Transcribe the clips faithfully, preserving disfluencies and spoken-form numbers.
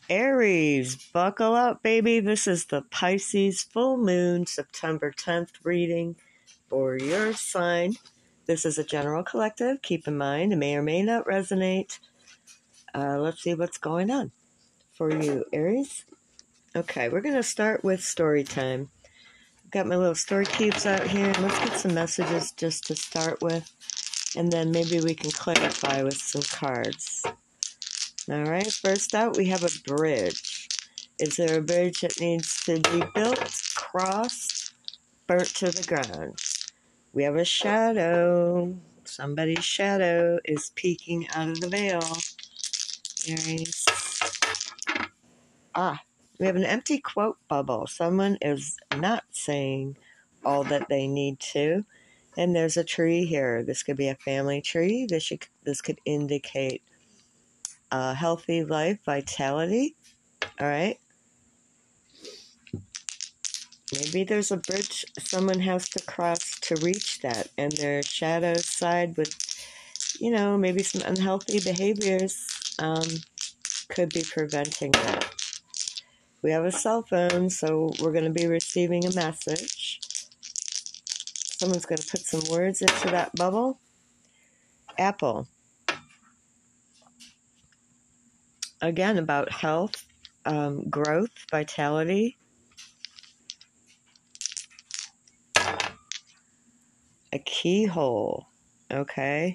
Aries, buckle up, baby. This is the Pisces full moon, September tenth reading for your sign. This is a general collective. Keep in mind, it may or may not resonate. Uh, let's see what's going on for you, Aries. Okay, we're going to start with story time. Got my little story cubes out here. Let's get some messages just to start with, and then maybe we can clarify with some cards. All right, first out, we have a bridge. Is there a bridge that needs to be built, crossed, burnt to the ground? We have a shadow. Somebody's shadow is peeking out of the veil. Aries. Ah, we have an empty quote bubble. Someone is not saying all that they need to. And there's a tree here. This could be a family tree. This, should, this could indicate a healthy life, vitality. All right. Maybe there's a bridge someone has to cross to reach that, and their shadow side with, you know, maybe some unhealthy behaviors um, could be preventing that. We have a cell phone, so we're going to be receiving a message. Someone's going to put some words into that bubble. Apple. Again, about health, um, growth, vitality. A keyhole. Okay.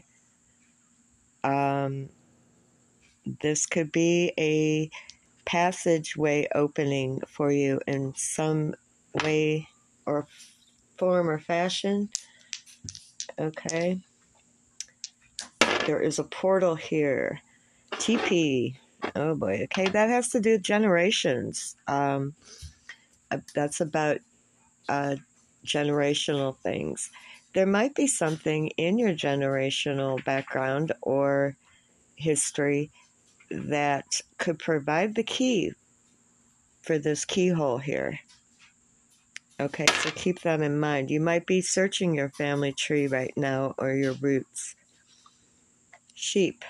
Um, this could be a passageway opening for you in some way or form or fashion. Okay. There is a portal here. T P. Oh boy. Okay, that has to do with generations. Um, that's about uh, generational things. There might be something in your generational background or history that could provide the key for this keyhole here. Okay, so keep that in mind. You might be searching your family tree right now or your roots. Sheep.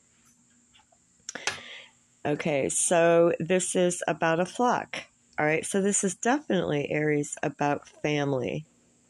Okay, so this is about a flock. All right, so this is definitely, Aries, about family.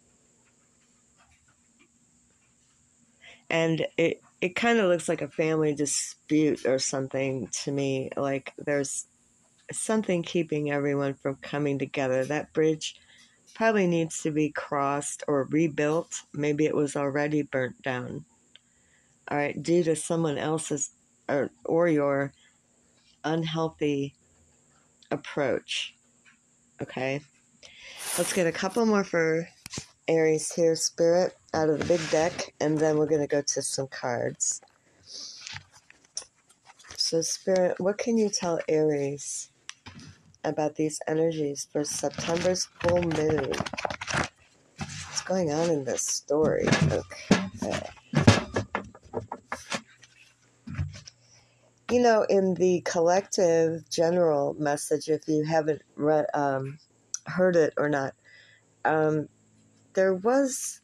And it, it kind of looks like a family dispute or something to me. Like there's something keeping everyone from coming together. That bridge probably needs to be crossed or rebuilt. Maybe it was already burnt down. All right, due to someone else's or, or your unhealthy approach. Okay, let's get a couple more for Aries here, Spirit, out of the big deck, and then we're going to go to some cards. So, Spirit, what can you tell Aries about these energies for September's full moon? What's going on in this story? Okay. You know, in the collective general message, if you haven't read, um, heard it or not, um, there was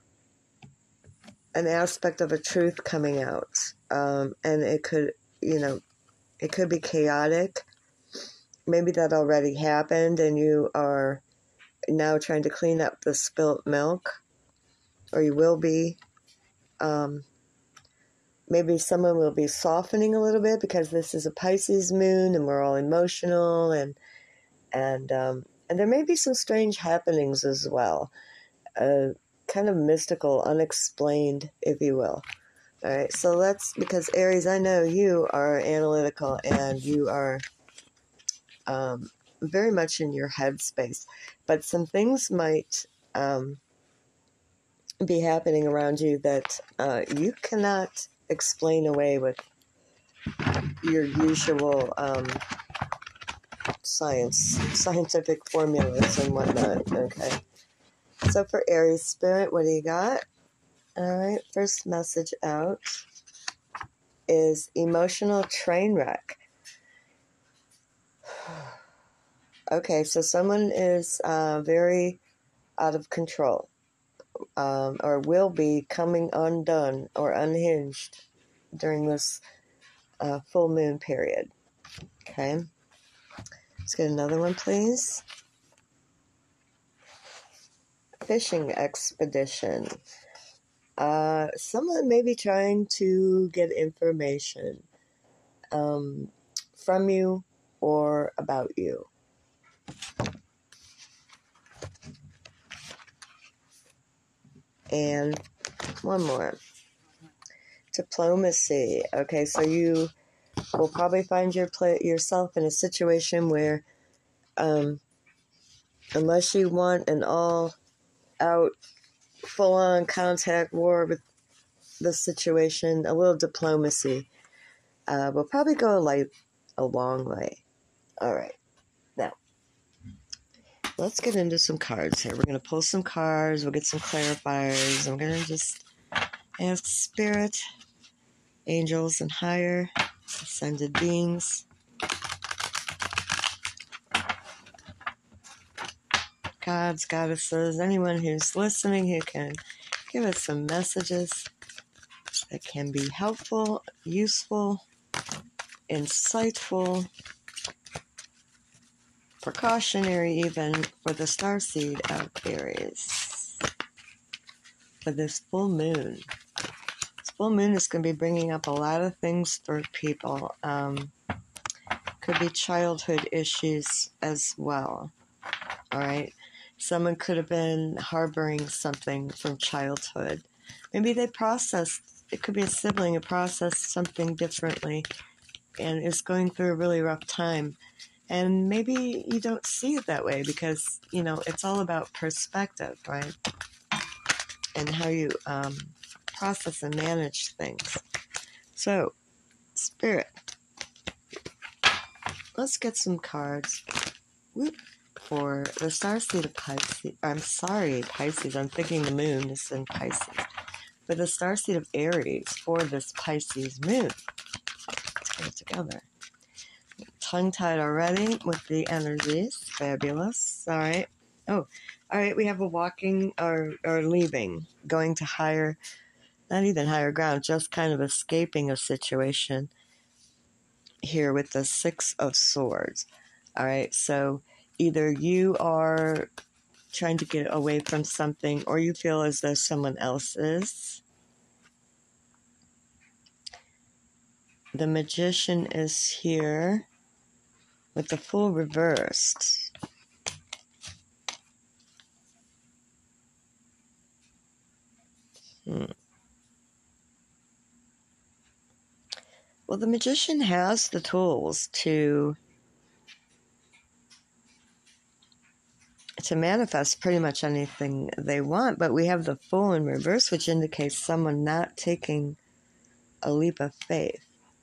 an aspect of a truth coming out, um, and it could, you know, it could be chaotic. Maybe that already happened, and you are now trying to clean up the spilt milk, or you will be. Um, maybe someone will be softening a little bit because this is a Pisces moon, and we're all emotional, and and um, and there may be some strange happenings as well. Uh, kind of mystical, unexplained, if you will. All right, so let's, because Aries, I know you are analytical and you are um, very much in your headspace, but some things might um, be happening around you that uh, you cannot explain away with your usual um, science, scientific formulas and whatnot. Okay. So for Aries, Spirit, what do you got? All right, first message out is emotional train wreck. Okay, so someone is uh, very out of control, um, or will be coming undone or unhinged during this uh, full moon period. Okay. Let's get another one, please. Fishing expedition. Uh, someone may be trying to get information um, from you or about you. And one more. Diplomacy. Okay, so you will probably find your play, yourself in a situation where um, unless you want an all-out, full-on contact war with the situation, a little diplomacy uh, will probably go like a long way. All right. Now, let's get into some cards here. We're going to pull some cards. We'll get some clarifiers. I'm going to just ask Spirit, angels, and higher ascended beings. Gods, goddesses, anyone who's listening who can give us some messages that can be helpful, useful, insightful, precautionary even for the starseed of Aries. For this full moon. This full moon is going to be bringing up a lot of things for people. Um, could be childhood issues as well. All right. Someone could have been harboring something from childhood. Maybe they processed, it could be a sibling who processed something differently and is going through a really rough time. And maybe you don't see it that way because, you know, it's all about perspective, right? And how you um, process and manage things. So, Spirit, let's get some cards. Whoop. For the starseed of Pisces, I'm sorry, Pisces, I'm thinking the moon is in Pisces. For the starseed of Aries, for this Pisces moon. Let's get it together. Tongue-tied already with the energies. Fabulous. All right. Oh, all right, we have a walking or, or leaving, going to higher, not even higher ground, just kind of escaping a situation here with the Six of Swords. All right, so either you are trying to get away from something or you feel as though someone else is. The Magician is here with the Fool reversed. Hmm. Well, the Magician has the tools to to manifest pretty much anything they want, but we have the Fool in reverse, which indicates someone not taking a leap of faith.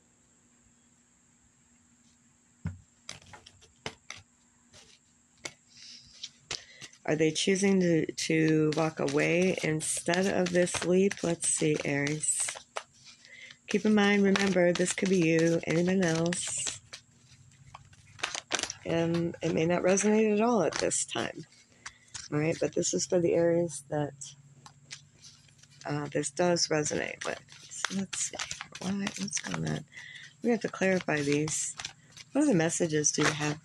Are they choosing to, to walk away instead of this leap? Let's see, Aries. Keep in mind, remember, this could be you, anyone else. And it may not resonate at all at this time. All right, but this is for the Aries that uh, this does resonate with. So let's see. Why, what's going on? We have to clarify these. What other messages do you have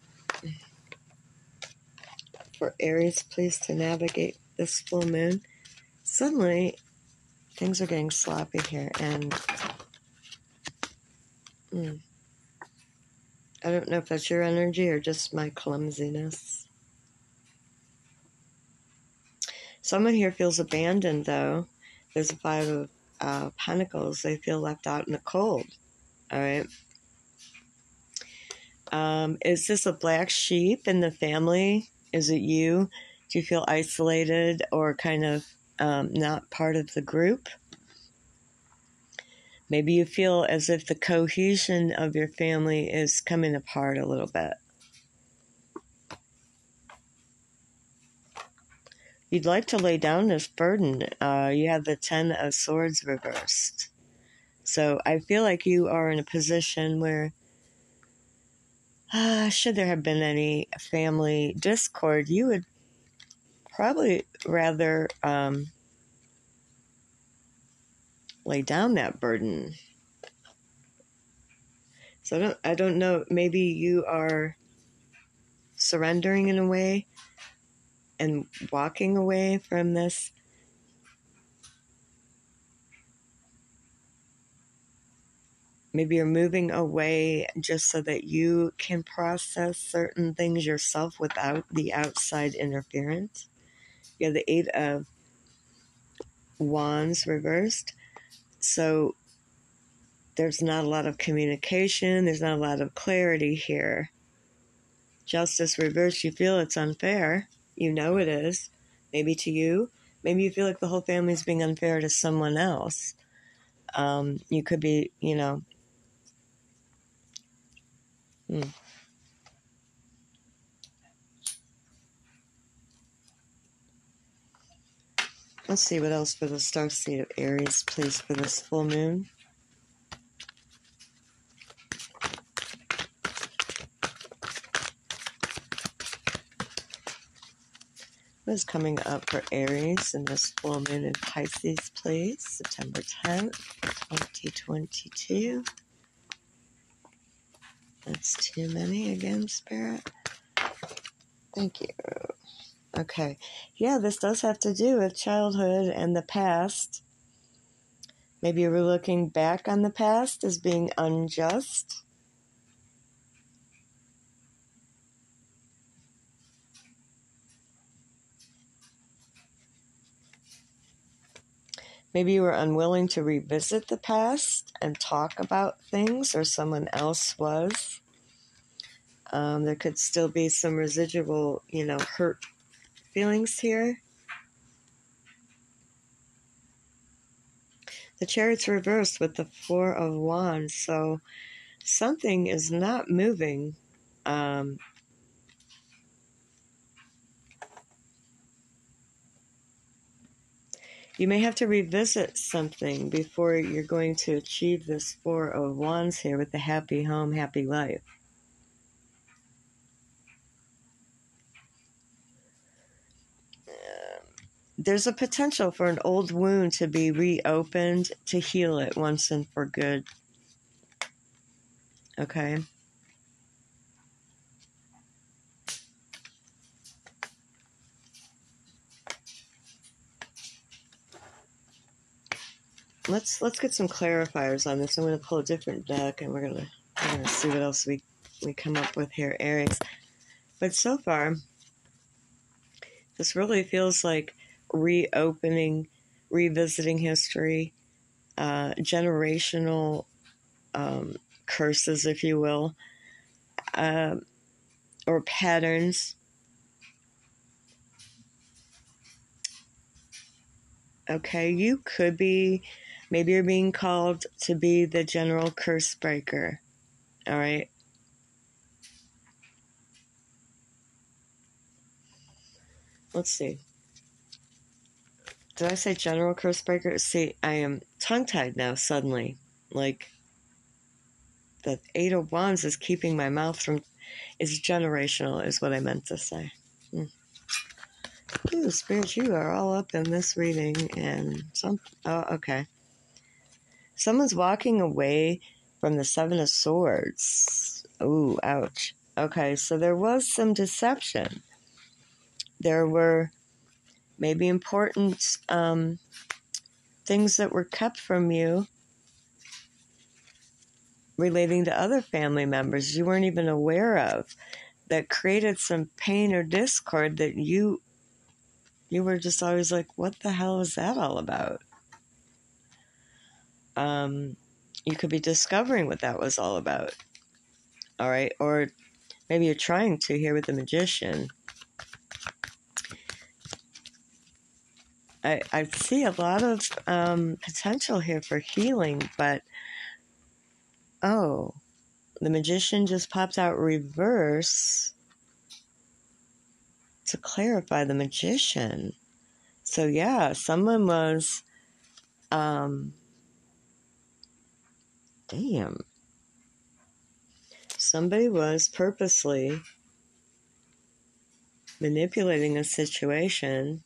for Aries, please, to navigate this full moon? Suddenly, things are getting sloppy here, and mm, I don't know if that's your energy or just my clumsiness. Someone here feels abandoned, though. There's a Five of uh, Pentacles. They feel left out in the cold. All right. Um, is this a black sheep in the family? Is it you? Do you feel isolated or kind of um, not part of the group? Maybe you feel as if the cohesion of your family is coming apart a little bit. You'd like to lay down this burden. Uh, you have the Ten of Swords reversed. So I feel like you are in a position where, uh, should there have been any family discord, you would probably rather um, lay down that burden. So I don't, I don't know, maybe you are surrendering in a way and walking away from this. Maybe you're moving away just so that you can process certain things yourself without the outside interference. You have the Eight of Wands reversed. So there's not a lot of communication. There's not a lot of clarity here. Justice reversed. You feel it's unfair. You know it is. Maybe to you. Maybe you feel like the whole family is being unfair to someone else. Um, you could be, you know... Hmm. Let's see what else for the starseed of Aries, please, for this full moon. What is coming up for Aries in this full moon in Pisces, please? September tenth, twenty twenty-two. That's too many again, Spirit. Thank you. Okay. Yeah, this does have to do with childhood and the past. Maybe you were looking back on the past as being unjust. Maybe you were unwilling to revisit the past and talk about things, or someone else was. Um, there could still be some residual, you know, hurt feelings here. The Chariot's reversed with the Four of Wands, so something is not moving. Um, you may have to revisit something before you're going to achieve this Four of Wands here with the happy home, happy life. There's a potential for an old wound to be reopened to heal it once and for good. Okay? Let's let's get some clarifiers on this. I'm going to pull a different deck, and we're going to we're going to see what else we we come up with here, Aries. But so far, this really feels like reopening, revisiting history, uh, generational um, curses, if you will, uh, or patterns. Okay, you could be, maybe you're being called to be the general curse breaker. All right. Let's see. Did I say general curse breaker? See, I am tongue-tied now suddenly. Like, the Eight of Wands is keeping my mouth from... It's generational is what I meant to say. Hmm. Ooh, Spirit, you are all up in this reading. And some... Oh, okay. Someone's walking away from the Seven of Swords. Ooh, ouch. Okay, so there was some deception. There were maybe important um, things that were kept from you relating to other family members you weren't even aware of, that created some pain or discord that you you were just always like, what the hell is that all about? Um, you could be discovering what that was all about. All right, or maybe you're trying to here with the Magician. I, I see a lot of um, potential here for healing, but oh, the Magician just popped out reverse to clarify the Magician. So yeah, someone was, um, damn, somebody was purposely manipulating a situation.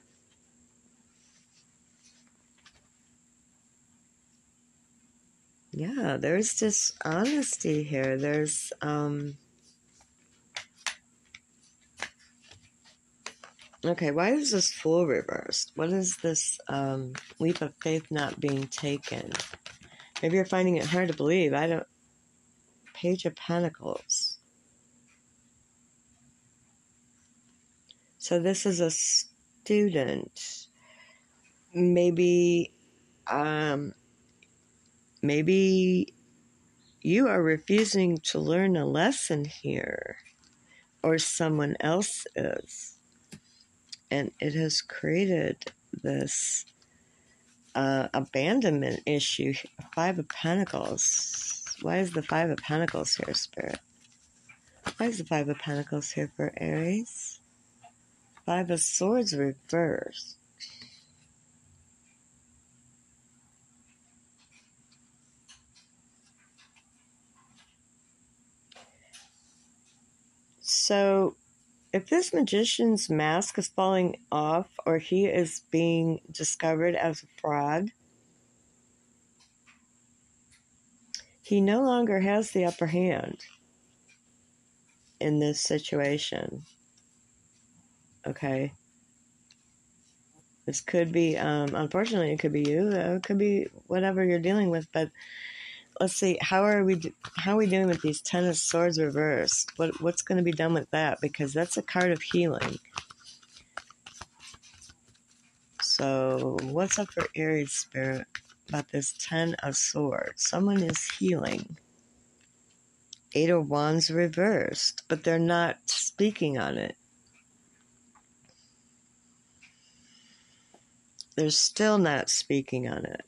Yeah, there's dishonesty here. There's, um, Okay, why is this Fool reversed? What is this um, leap of faith not being taken? Maybe you're finding it hard to believe. I don't... Page of Pentacles. So this is a student. Maybe, um, maybe you are refusing to learn a lesson here, or someone else is. And it has created this uh, abandonment issue. Five of Pentacles. Why is the Five of Pentacles here, Spirit? Why is the Five of Pentacles here for Aries? Five of Swords reversed. So, if this magician's mask is falling off, or he is being discovered as a fraud, he no longer has the upper hand in this situation. Okay? This could be, um, unfortunately, it could be you. It could be whatever you're dealing with. But let's see, how are we? How are we doing with these Ten of Swords reversed? What what's going to be done with that? Because that's a card of healing. So, what's up for Aries Spirit about this Ten of Swords? Someone is healing. Eight of Wands reversed, but they're not speaking on it. They're still not speaking on it.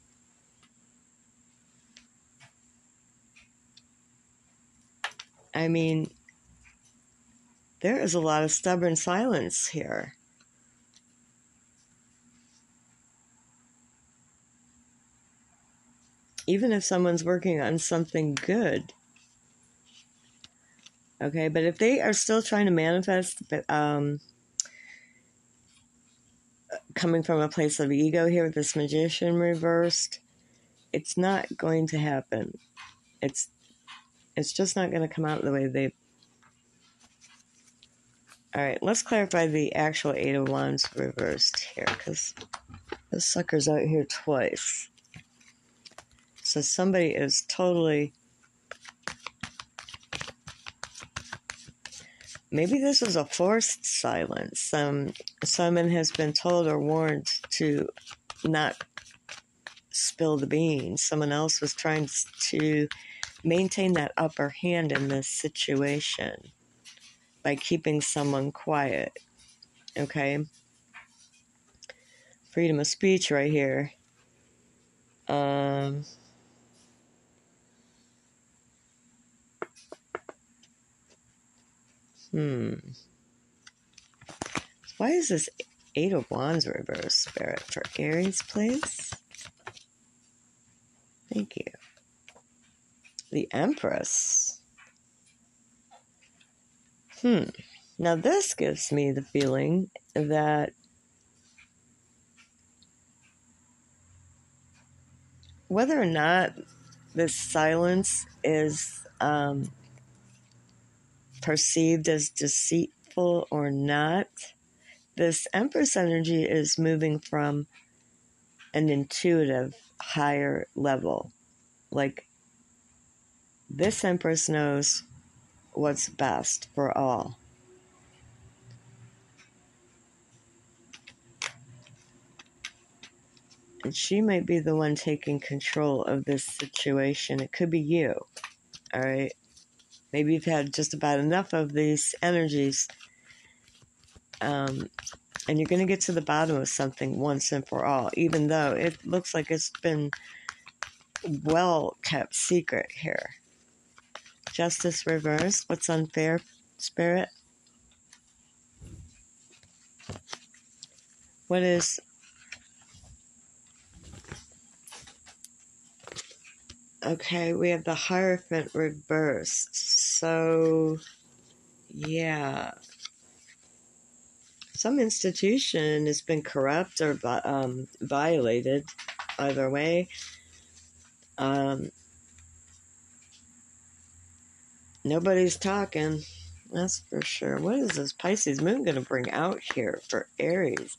I mean, there is a lot of stubborn silence here. Even if someone's working on something good. Okay, but if they are still trying to manifest, um, coming from a place of ego here with this Magician reversed, it's not going to happen. It's it's just not going to come out the way they... All right, let's clarify the actual Eight of Wands reversed here, because this sucker's out here twice. So somebody is totally... Maybe this is a forced silence. Um, someone has been told or warned to not spill the beans. Someone else was trying to maintain that upper hand in this situation by keeping someone quiet. Okay? Freedom of speech right here. Um... Hmm. Why is this Eight of Wands reverse, Spirit? For Aries, please? Thank you. The Empress. Hmm. Now this gives me the feeling that whether or not this silence is um, perceived as deceitful or not, this Empress energy is moving from an intuitive higher level. Like, this Empress knows what's best for all. And she might be the one taking control of this situation. It could be you. All right? Maybe you've had just about enough of these energies. Um, and you're going to get to the bottom of something once and for all, even though it looks like it's been well kept secret here. Justice reversed. What's unfair, Spirit? What is... Okay, we have the Hierophant reversed. So, yeah. Some institution has been corrupt or um, violated, either way. Um, nobody's talking. That's for sure. What is this Pisces moon going to bring out here for Aries?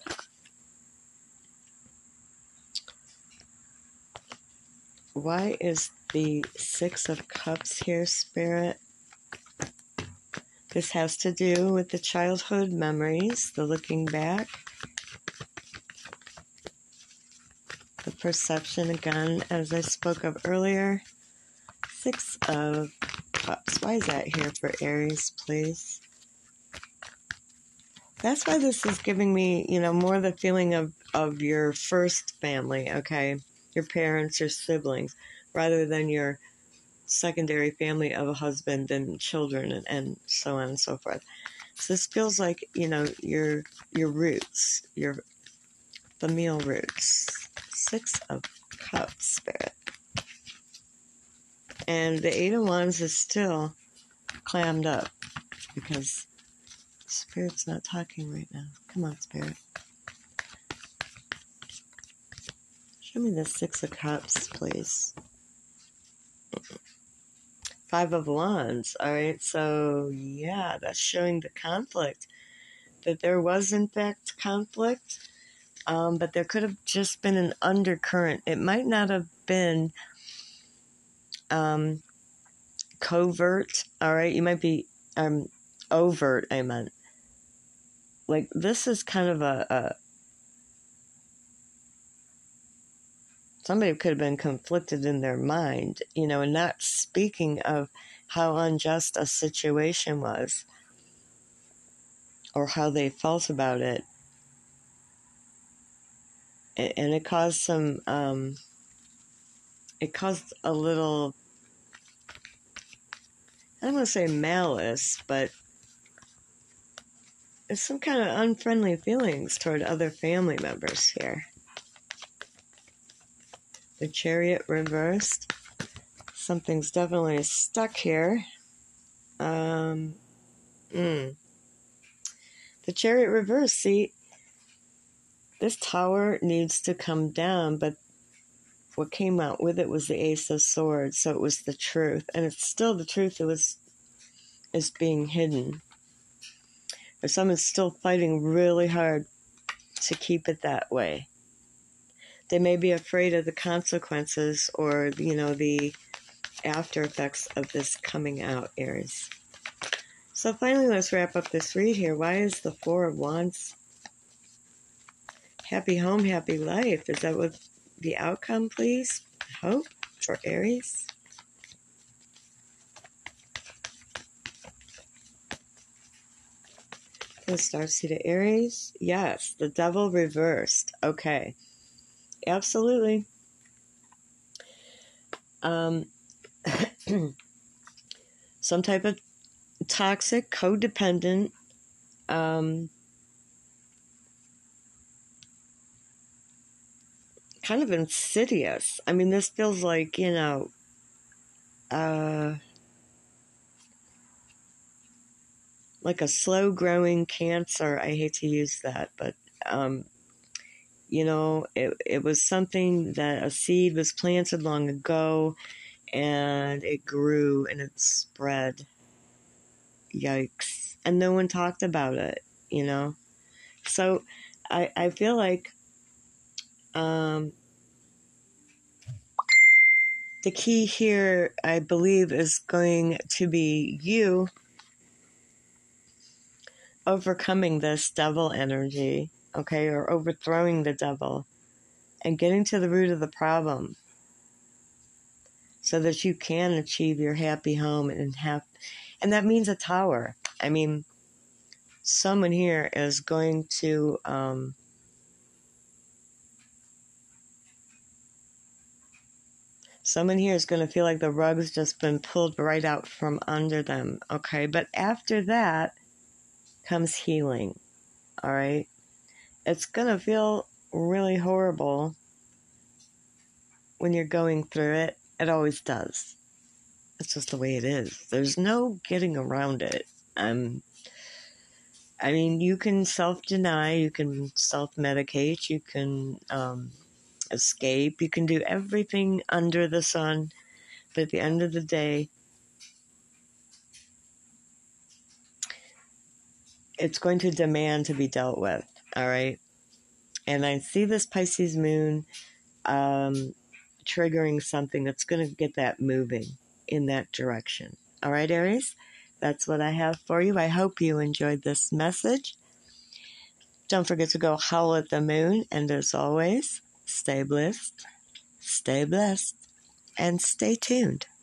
Why is the Six of Cups here, Spirit? This has to do with the childhood memories, the looking back, the perception again, as I spoke of earlier. Six of Cups. Why is that here for Aries, please? That's why this is giving me, you know, more the feeling of, of your first family, okay? Your parents, your siblings, rather than your secondary family of a husband and children and, and so on and so forth. So this feels like, you know, your your roots, your familial roots. Six of Cups, Spirit. And the Eight of Wands is still clammed up because Spirit's not talking right now. Come on, Spirit. Show me the Six of Cups, please. Five of Wands. All right, so yeah, that's showing the conflict. That there was, in fact, conflict, um, but there could have just been an undercurrent. It might not have been um, covert, all right? You might be um, overt, I meant. Like, this is kind of a... a somebody could have been conflicted in their mind, you know, and not speaking of how unjust a situation was or how they felt about it. And it caused some, um, it caused a little, I don't want to say malice, but it's some kind of unfriendly feelings toward other family members here. The Chariot reversed. Something's definitely stuck here. Um, mm. The Chariot reversed, see, this tower needs to come down, but what came out with it was the Ace of Swords, so it was the truth. And it's still the truth that was is being hidden. But someone's still fighting really hard to keep it that way. They may be afraid of the consequences or, you know, the after effects of this coming out, Aries. So finally, let's wrap up this read here. Why is the Four of Wands? Happy home, happy life. Is that what the outcome, please? Hope for Aries. The Starseed of Aries. Yes, the Devil reversed. Okay. Absolutely. Um, some type of toxic, codependent, um, kind of insidious. I mean, this feels like, you know, uh, like a slow-growing cancer. I hate to use that, but, um, you know, it, it was something that a seed was planted long ago, and it grew and it spread. Yikes. And no one talked about it, you know? So I, I feel like um, the key here, I believe, is going to be you overcoming this devil energy, okay, or overthrowing the devil and getting to the root of the problem so that you can achieve your happy home and have, and that means a tower. I mean, someone here is going to um, someone here is going to feel like the rug's just been pulled right out from under them, okay? But after that comes healing, all right? It's going to feel really horrible when you're going through it. It always does. It's just the way it is. There's no getting around it. Um, I mean, you can self-deny, you can self-medicate, you can um, escape, you can do everything under the sun, but at the end of the day, it's going to demand to be dealt with, all right? And I see this Pisces moon um, triggering something that's going to get that moving in that direction. All right, Aries? That's what I have for you. I hope you enjoyed this message. Don't forget to go howl at the moon. And as always, stay blessed, stay blessed, and stay tuned.